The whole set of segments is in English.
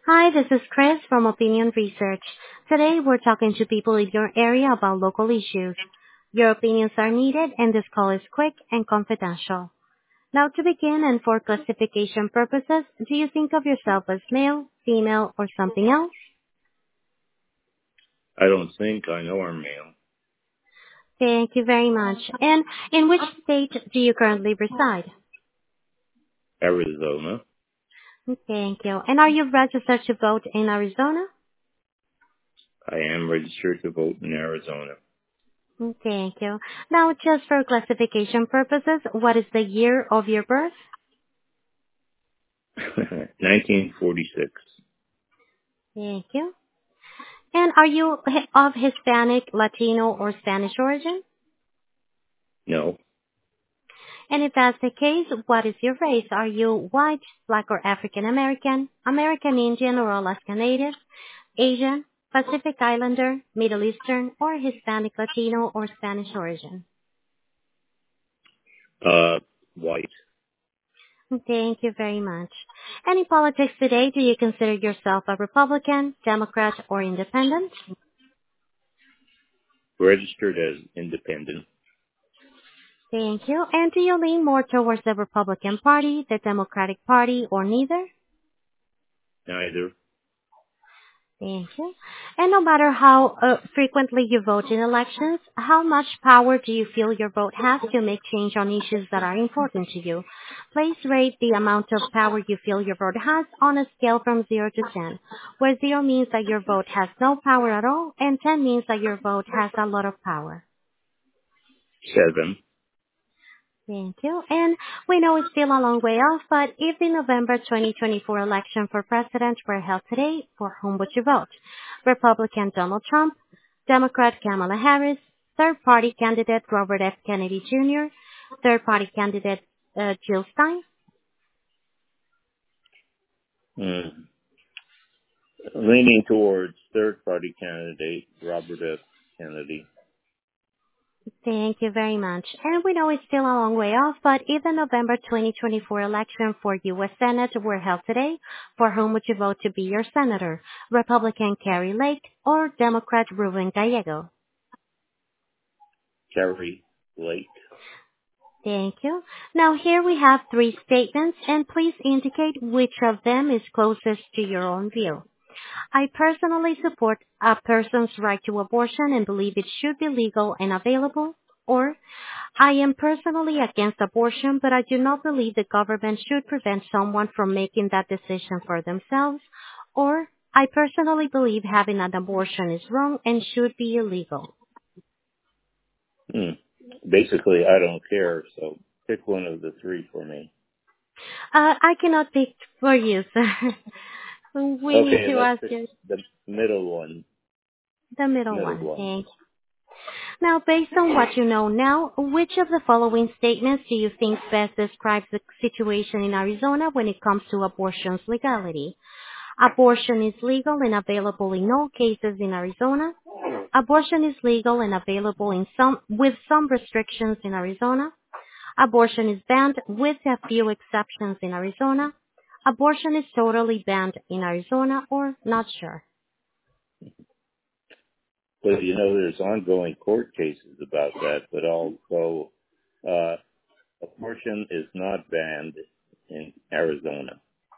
Hi, this is Chris from Opinion Research. Today we're talking to people in your area about local issues. Your opinions are needed and this call is quick and confidential. Now to begin and for classification purposes, do you think of yourself as male, female, or something else? I don't think I know our male. Thank you very much. And in which state do you currently reside? Arizona. Thank you. And are you registered to vote in Arizona? I am registered to vote in Arizona. Thank you. Now, just for classification purposes, what is the year of your birth? 1946. Thank you. And are you of Hispanic, Latino, or Spanish origin? No. And if that's the case, what is your race? Are you white, black, or African American, American Indian or Alaska Native, Asian, Pacific Islander, Middle Eastern, or Hispanic, Latino, or Spanish origin? White. Thank you very much. And in politics today, do you consider yourself a Republican, Democrat, or Independent? Registered as independent. Thank you. And do you lean more towards the Republican Party, the Democratic Party, or neither? Neither. Thank you. And no matter how frequently you vote in elections, how much power do you feel your vote has to make change on issues that are important to you? Please rate the amount of power you feel your vote has on a scale from 0 to 10, where 0 means that your vote has no power at all, and 10 means that your vote has a lot of power. 7. Thank you. And we know it's still a long way off, but if the November 2024 election for president were held today, for whom would you vote? Republican Donald Trump, Democrat Kamala Harris, third-party candidate Robert F. Kennedy Jr., third-party candidate Jill Stein? Leaning towards third-party candidate Robert F. Kennedy. Thank you very much. And we know it's still a long way off, but if the November 2024 election for U.S. Senate were held today, for whom would you vote to be your senator? Republican Carrie Lake or Democrat Ruben Gallego? Carrie Lake. Thank you. Now here we have 3 statements, and please indicate which of them is closest to your own view. I personally support a person's right to abortion and believe it should be legal and available. Or, I am personally against abortion, but I do not believe the government should prevent someone from making that decision for themselves. Or, I personally believe having an abortion is wrong and should be illegal. Basically, I don't care, so pick one of the 3 for me. I cannot pick for you, sir. We need to ask you. The middle one. The middle one. Thank you. Now, based on what you know now, which of the following statements do you think best describes the situation in Arizona when it comes to abortion's legality? Abortion is legal and available in all cases in Arizona. Abortion is legal and available with some restrictions in Arizona. Abortion is banned with a few exceptions in Arizona. Abortion is totally banned in Arizona, or not sure. Well, there's ongoing court cases about that, but also abortion is not banned in Arizona.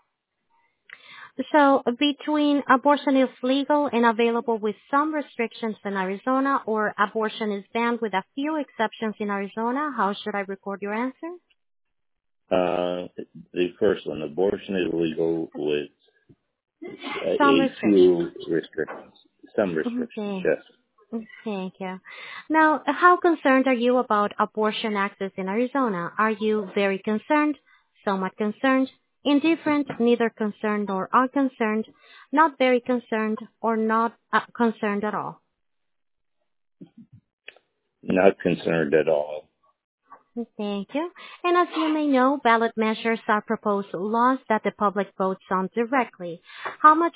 So between abortion is legal and available with some restrictions in Arizona, or abortion is banned with a few exceptions in Arizona, how should I record your answer? The first one, abortion is legal with Some few restrictions. Some restrictions, yes. Thank you. Now, how concerned are you about abortion access in Arizona? Are you very concerned, somewhat concerned, indifferent, neither concerned nor unconcerned, not very concerned, or not concerned at all? Not concerned at all. Thank you. And as you may know, ballot measures are proposed laws that the public votes on directly. How much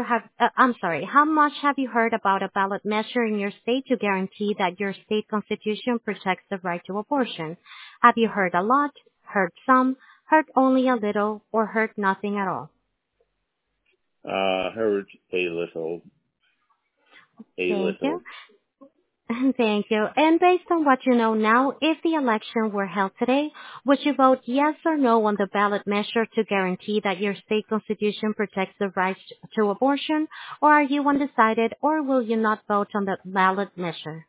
have you heard about a ballot measure in your state to guarantee that your state constitution protects the right to abortion? Have you heard a lot, heard some, heard only a little, or heard nothing at all? Heard a little. Thank you. Thank you. And based on what you know now, if the election were held today, would you vote yes or no on the ballot measure to guarantee that your state constitution protects the right to abortion, or are you undecided, or will you not vote on the ballot measure?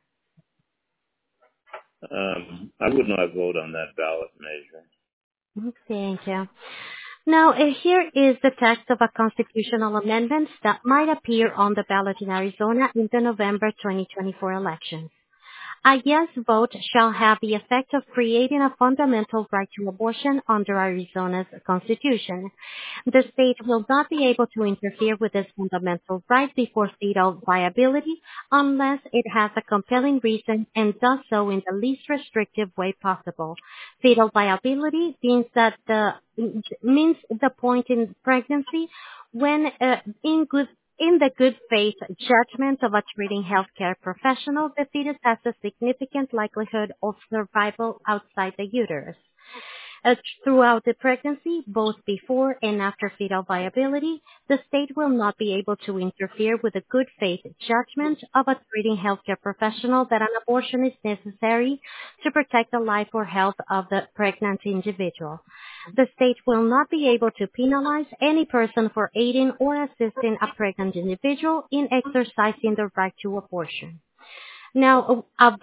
I would not vote on that ballot measure. Thank you. Now, here is the text of a constitutional amendment that might appear on the ballot in Arizona in the November 2024 elections. A yes vote shall have the effect of creating a fundamental right to abortion under Arizona's constitution. The state will not be able to interfere with this fundamental right before fetal viability unless it has a compelling reason and does so in the least restrictive way possible. Fetal viability means the point in pregnancy when in the good faith judgment of a treating healthcare professional, the fetus has a significant likelihood of survival outside the uterus. Throughout the pregnancy, both before and after fetal viability, the state will not be able to interfere with the good faith judgment of a treating healthcare professional that an abortion is necessary to protect the life or health of the pregnant individual. The state will not be able to penalize any person for aiding or assisting a pregnant individual in exercising the right to abortion. Now, a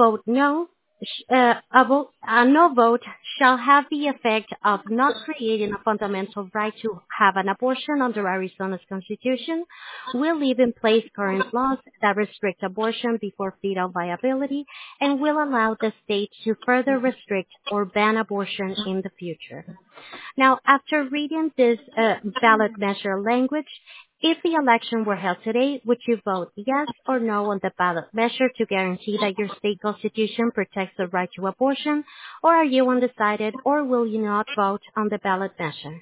no vote shall have the effect of not creating a fundamental right to have an abortion under Arizona's constitution, will leave in place current laws that restrict abortion before fetal viability, and will allow the state to further restrict or ban abortion in the future. Now, after reading this ballot measure language, if the election were held today, would you vote yes or no on the ballot measure to guarantee that your state constitution protects the right to abortion, or are you undecided, or will you not vote on the ballot measure?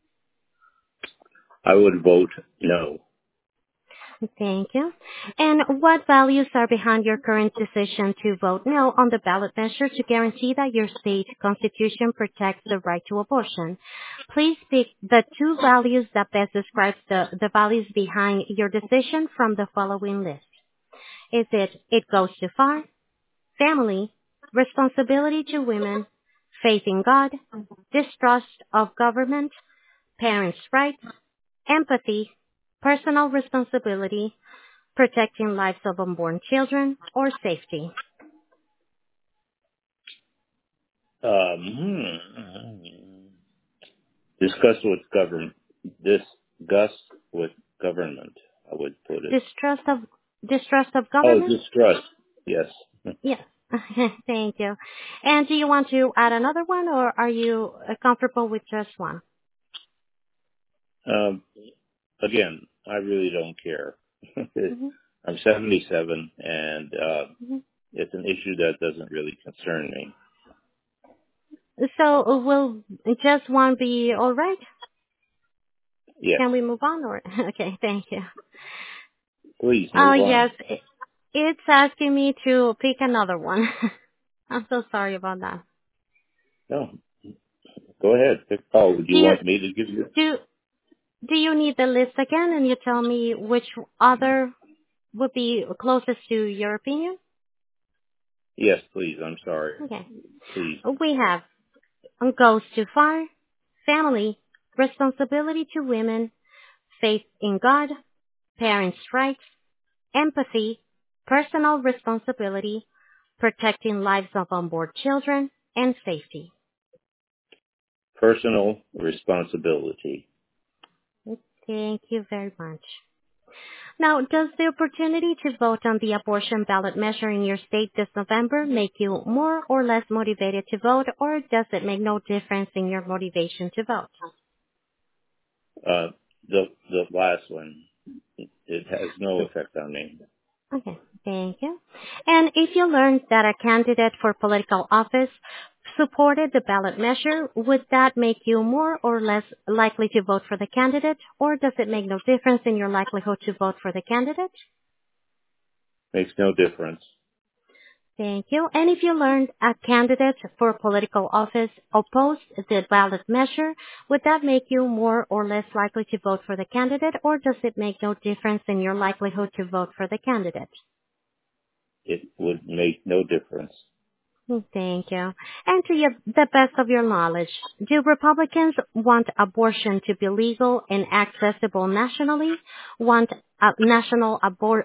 I would vote no. Thank you. And what values are behind your current decision to vote no on the ballot measure to guarantee that your state constitution protects the right to abortion? Please pick the two values that best describes the values behind your decision from the following list. Is it goes too far, family, responsibility to women, faith in God, distrust of government, parents' rights, empathy, personal responsibility, protecting lives of unborn children, or safety? Discuss with government. Discuss with government, I would put it. Distrust of government? Oh, distrust. Yes. Yes. Thank you. And do you want to add another one, or are you comfortable with just one? Again, I really don't care. I'm 77, and it's an issue that doesn't really concern me. So will just one be all right? Yes. Can we move on? Or okay, thank you. Please move on. Yes. It's asking me to pick another one. I'm so sorry about that. No. Go ahead. Oh, do you want me to give you? Do you need the list again, and you tell me which other would be closest to your opinion? Yes, please. I'm sorry. Okay. Please. We have goes too far, family, responsibility to women, faith in God, parents' rights, empathy, personal responsibility, protecting lives of unborn children, and safety. Personal responsibility. Thank you very much. Now, does the opportunity to vote on the abortion ballot measure in your state this November make you more or less motivated to vote, or does it make no difference in your motivation to vote? The last one, it has no effect on me. Okay, thank you. And if you learned that a candidate for political office supported the ballot measure, would that make you more or less likely to vote for the candidate, or does it make no difference in your likelihood to vote for the candidate? Makes no difference. Thank you. And if you learned a candidate for political office opposed the ballot measure, would that make you more or less likely to vote for the candidate, or does it make no difference in your likelihood to vote for the candidate? It would make no difference. Thank you. And to the best of your knowledge, do Republicans want abortion to be legal and accessible nationally? Want national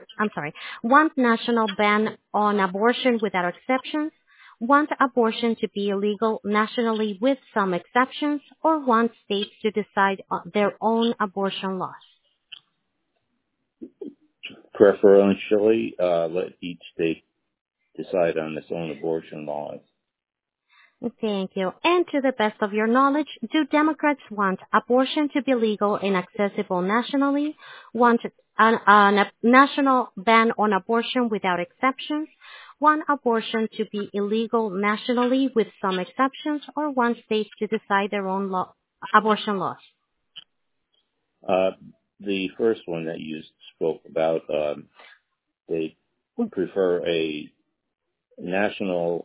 ban on abortion without exceptions? Want abortion to be illegal nationally with some exceptions? Or want states to decide on their own abortion laws? Preferentially, let each state decide on its own abortion laws. Thank you. And to the best of your knowledge, do Democrats want abortion to be legal and accessible nationally? Want a national ban on abortion without exceptions? Want abortion to be illegal nationally with some exceptions? Or want states to decide their own abortion laws? The first one that you spoke about, they prefer a national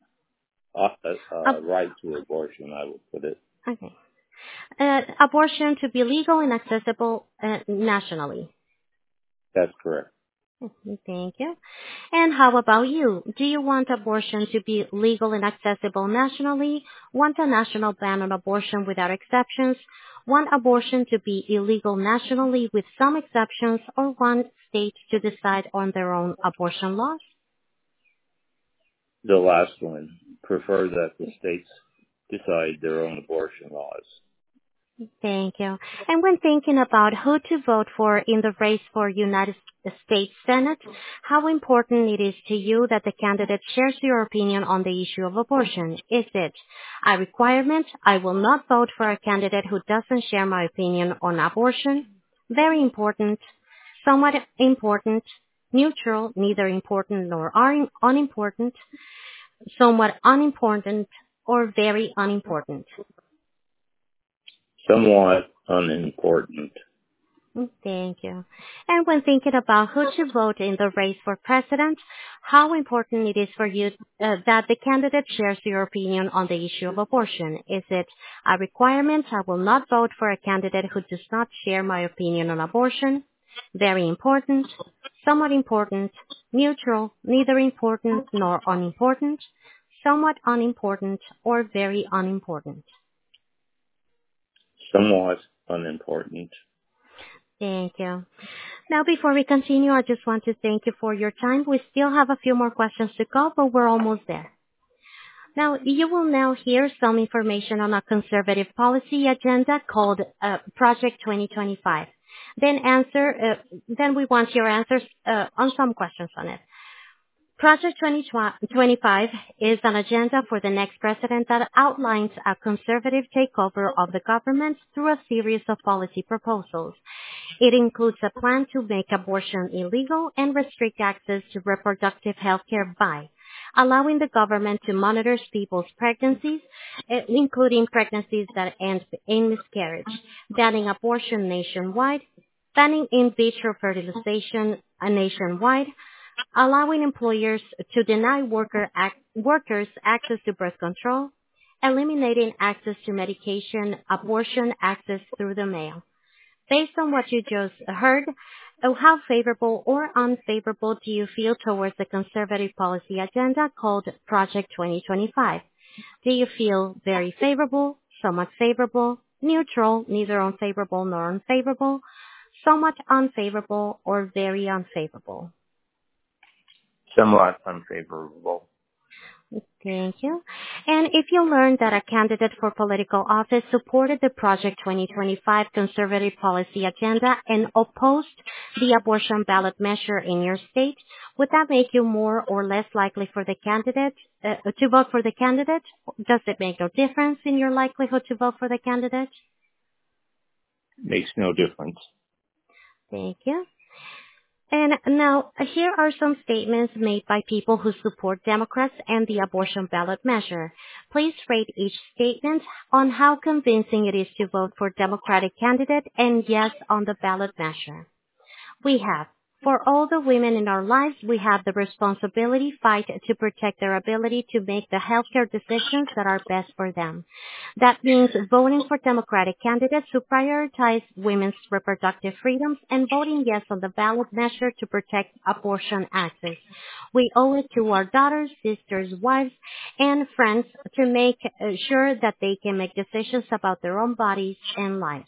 right to abortion, I would put it. Okay. Abortion to be legal and accessible nationally. That's correct. Thank you. And how about you? Do you want abortion to be legal and accessible nationally? Want a national ban on abortion without exceptions? Want abortion to be illegal nationally with some exceptions? Or want states to decide on their own abortion laws? The last one. Prefer that the states decide their own abortion laws. Thank you. And when thinking about who to vote for in the race for United States Senate, how important it is to you that the candidate shares your opinion on the issue of abortion? Is it a requirement? I will not vote for a candidate who doesn't share my opinion on abortion. Very important. Somewhat important. Neutral, neither important nor unimportant. Somewhat unimportant or very unimportant. Somewhat unimportant. Thank you. And when thinking about who to vote in the race for president, how important it is for you that the candidate shares your opinion on the issue of abortion? Is it a requirement? I will not vote for a candidate who does not share my opinion on abortion. Very important. Somewhat important. Neutral, neither important nor unimportant. Somewhat unimportant or very unimportant. Somewhat unimportant. Thank you. Now, before we continue, I just want to thank you for your time. We still have a few more questions to go, but we're almost there. Now, you will now hear some information on a conservative policy agenda called Project 2025. Then we want your answers on some questions on it. Project 2025 is an agenda for the next president that outlines a conservative takeover of the government through a series of policy proposals. It includes a plan to make abortion illegal and restrict access to reproductive health care by allowing the government to monitor people's pregnancies, including pregnancies that end in miscarriage, banning abortion nationwide, banning in vitro fertilization nationwide, allowing employers to deny workers access to birth control, eliminating access to medication, abortion access through the mail. Based on what you just heard, how favorable or unfavorable do you feel towards the conservative policy agenda called Project 2025? Do you feel very favorable, somewhat favorable, neutral, neither unfavorable nor unfavorable, somewhat unfavorable, or very unfavorable? Somewhat unfavorable. Thank you. And if you learned that a candidate for political office supported the Project 2025 conservative policy agenda and opposed the abortion ballot measure in your state, would that make you more or less likely for the candidate to vote for the candidate? Does it make no difference in your likelihood to vote for the candidate? Makes no difference. Thank you. And now, here are some statements made by people who support Democrats and the abortion ballot measure. Please rate each statement on how convincing it is to vote for Democratic candidate and yes on the ballot measure. We have For all the women in our lives, we have the responsibility fight to protect their ability to make the healthcare decisions that are best for them. That means voting for Democratic candidates who prioritize women's reproductive freedoms and voting yes on the ballot measure to protect abortion access. We owe it to our daughters, sisters, wives, and friends to make sure that they can make decisions about their own bodies and lives.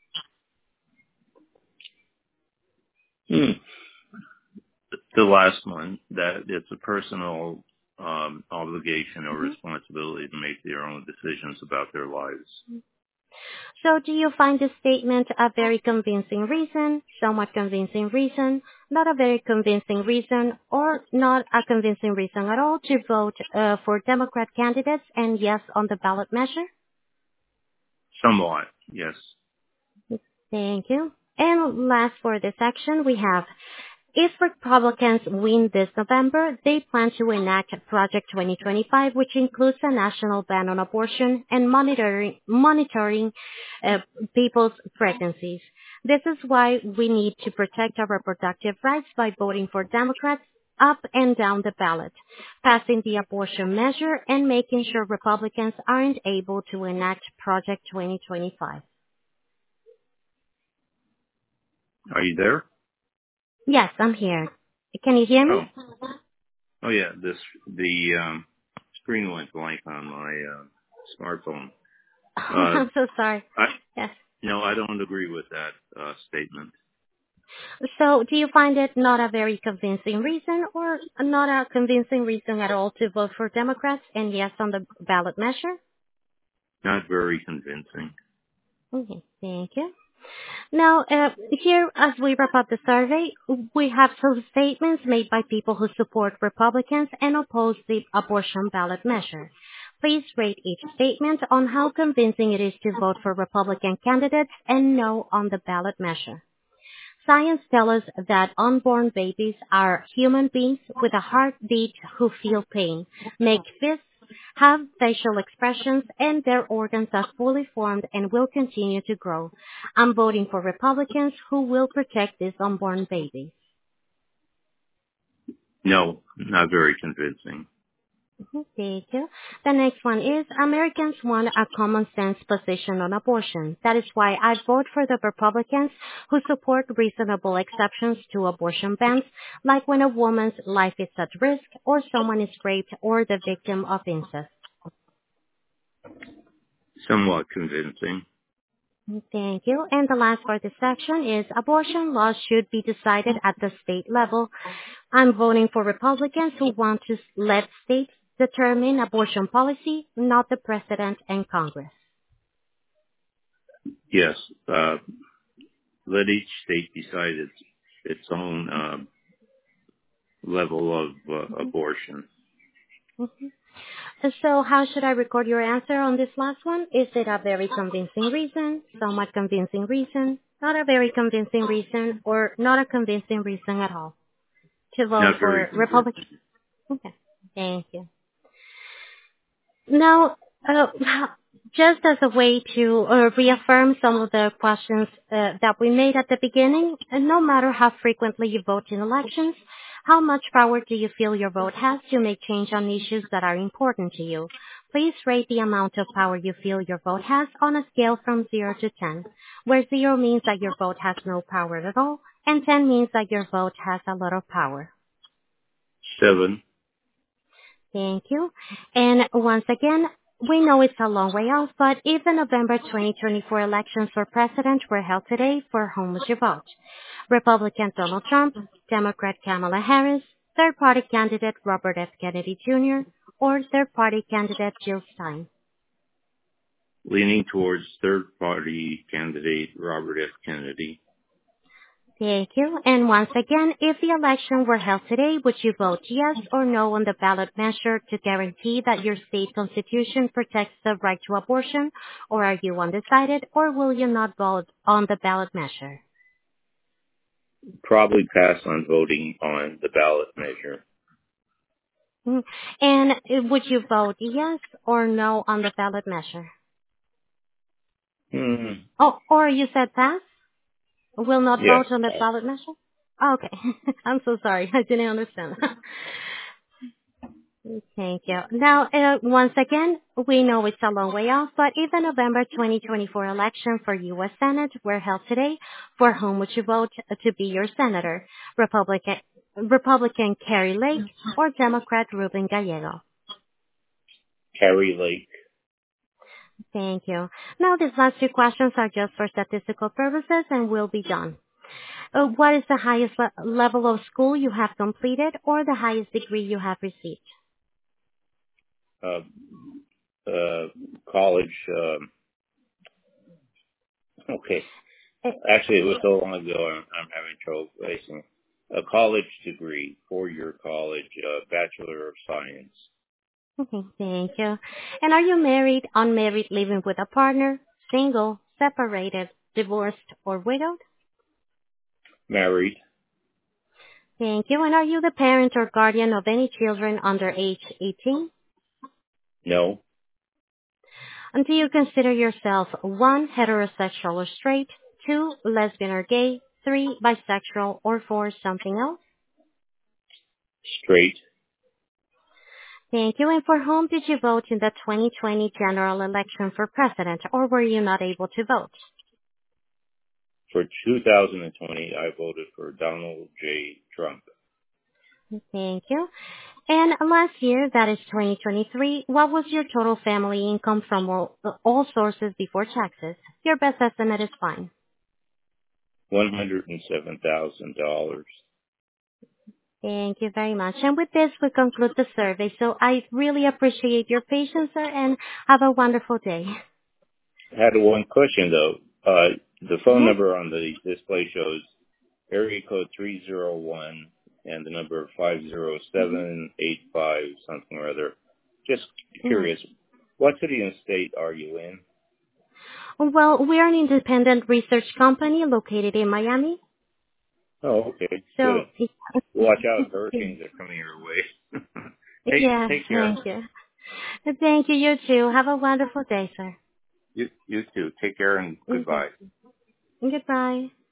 The last one, that it's a personal obligation or responsibility to make their own decisions about their lives. So do you find this statement a very convincing reason, somewhat convincing reason, not a very convincing reason, or not a convincing reason at all to vote for Democrat candidates and yes on the ballot measure? Somewhat, yes. Thank you. And last for this section, we have, if Republicans win this November, they plan to enact Project 2025, which includes a national ban on abortion and monitoring people's pregnancies. This is why we need to protect our reproductive rights by voting for Democrats up and down the ballot, passing the abortion measure and making sure Republicans aren't able to enact Project 2025. Are you there? Yes, I'm here. Can you hear me? Oh yeah, the screen went blank on my smartphone. I'm so sorry. Yes. No, I don't agree with that statement. So do you find it not a very convincing reason or not a convincing reason at all to vote for Democrats and yes on the ballot measure? Not very convincing. Okay, thank you. Now, here, as we wrap up the survey, we have some statements made by people who support Republicans and oppose the abortion ballot measure. Please rate each statement on how convincing it is to vote for Republican candidates and no on the ballot measure. Science tells us that unborn babies are human beings with a heartbeat who feel pain, make fists, have facial expressions, and their organs are fully formed and will continue to grow. I'm voting for Republicans who will protect these unborn babies. No, not very convincing. Thank you. The next one is Americans want a common sense position on abortion. That is why I vote for the Republicans who support reasonable exceptions to abortion bans, like when a woman's life is at risk or someone is raped or the victim of incest. Somewhat convincing. Thank you. And the last for this section is abortion laws should be decided at the state level. I'm voting for Republicans who want to let states determine abortion policy, not the President and Congress. Yes. Let each state decide its own level of abortion. So how should I record your answer on this last one? Is it a very convincing reason, somewhat convincing reason, not a very convincing reason, or not a convincing reason at all to vote for Republicans? Okay, thank you. Now, just as a way to reaffirm some of the questions that we made at the beginning, no matter how frequently you vote in elections, how much power do you feel your vote has to make change on issues that are important to you? Please rate the amount of power you feel your vote has on a scale from 0 to 10, where 0 means that your vote has no power at all, and 10 means that your vote has a lot of power. 7. Thank you. And once again, we know it's a long way off, but if the November 2024 elections for president were held today, for whom would you vote? Republican Donald Trump, Democrat Kamala Harris, third-party candidate Robert F. Kennedy Jr., or third-party candidate Jill Stein? Leaning towards third-party candidate Robert F. Kennedy. Thank you. And once again, if the election were held today, would you vote yes or no on the ballot measure to guarantee that your state constitution protects the right to abortion, or are you undecided, or will you not vote on the ballot measure? Probably pass on voting on the ballot measure. And would you vote yes or no on the ballot measure? Oh, or you said pass? Will not vote on the ballot measure? Okay. I'm so sorry. I didn't understand. Thank you. Now, once again, we know it's a long way off, but if the November 2024 election for U.S. Senate were held today, for whom would you vote to be your senator? Republican Carrie Lake or Democrat Ruben Gallego? Carrie Lake. Thank you. Now, these last two questions are just for statistical purposes and will be done. What is the highest level of school you have completed or the highest degree you have received? College. Okay. Actually, it was so long ago, I'm having trouble placing. A college degree, 4-year college, Bachelor of Science. Okay, thank you. And are you married, unmarried, living with a partner, single, separated, divorced, or widowed? Married. Thank you. And are you the parent or guardian of any children under age 18? No. And do you consider yourself 1, heterosexual or straight, 2, lesbian or gay, 3, bisexual, or 4, something else? Straight. Thank you. And for whom did you vote in the 2020 general election for president, or were you not able to vote? For 2020, I voted for Donald J. Trump. Thank you. And last year, that is 2023, what was your total family income from all sources before taxes? Your best estimate is fine. $107,000. Thank you very much. And with this, we conclude the survey. So I really appreciate your patience, sir, and have a wonderful day. I had one question, though. The phone number on the display shows area code 301 and the number 50785 something or other. Just curious, what city and state are you in? Well, we are an independent research company located in Miami. Oh, okay. So, good. Watch out, hurricanes are coming your way. Hey, yeah, take care. thank you. Thank you, you too. Have a wonderful day, sir. You too. Take care and goodbye. Goodbye.